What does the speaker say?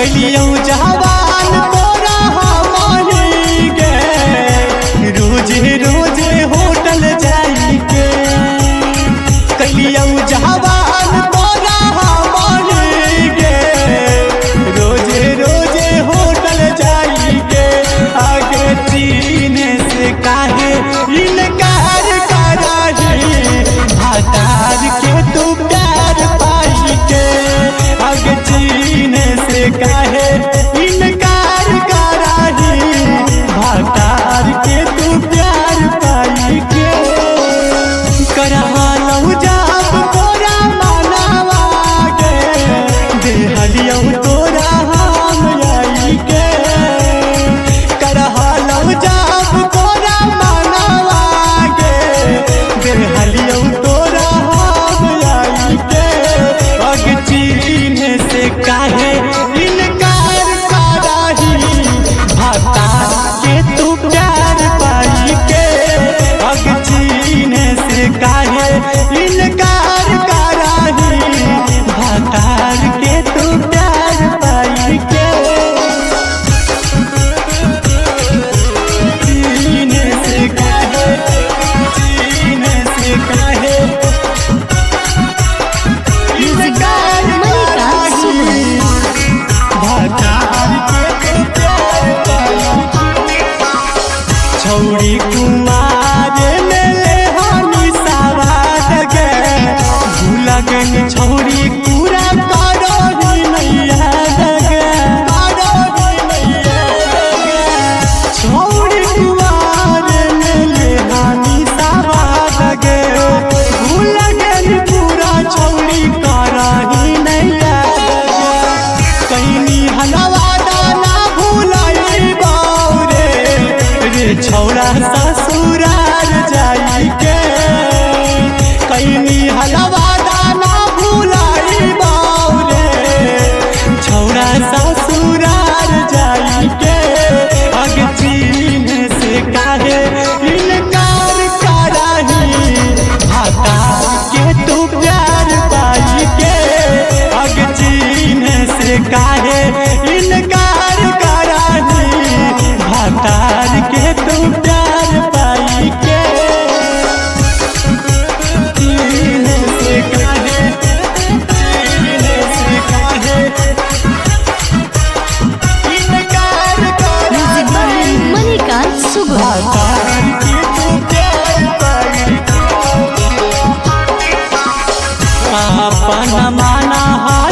कैलियो जवान तोरा हमारी गे रोजे रोजे होटल जाई के कैलियो जवान तोरा हमारी गे रोजे रोजे होटल जाई के आगे चीन से काहे इनकार कराही भातार के तू प्यार पाई के आगे चीन से काहे इनकार कराही भातार के तू प्यार पाई के करहालौ जाब तोरा मानवा के देहलियो तोरा हम आई के करहालौ जाब तोरा मानवा के देहलियो तोरा हम आई के अग चीन से काहे इनकार कराही भातार के तू प्यार पाई के अग चीन से काहे इनकार कराही भातार के तू प्यार पाई के चीन से काहे इनकार कराही भातार के तू प्यार पाई छौड़ी कुमार मेले हानि सवार गे भूला गई छौड़ी पूरा करो ही नैया गे छौड़ी कुमार मेले हानि सवार गे भूला गई पूरा छौड़ी करो ही नैया कहीं हलवा दाना भूलाई बाउरे रे छौड़ा ससुरार जाई के कहीं हलवा दाना भूलाई बाउरे छौड़ा ससुरार जाई के अग चीन से काहे इनकार कराही भातार के तू प्यार पाई के अग चीन से काहे इनकार कराही भातार के तू प्यार पाई के चीन से काहे इनकार कराही मणिकांत सुगम भातार के तू प्यार पाई के अपन माना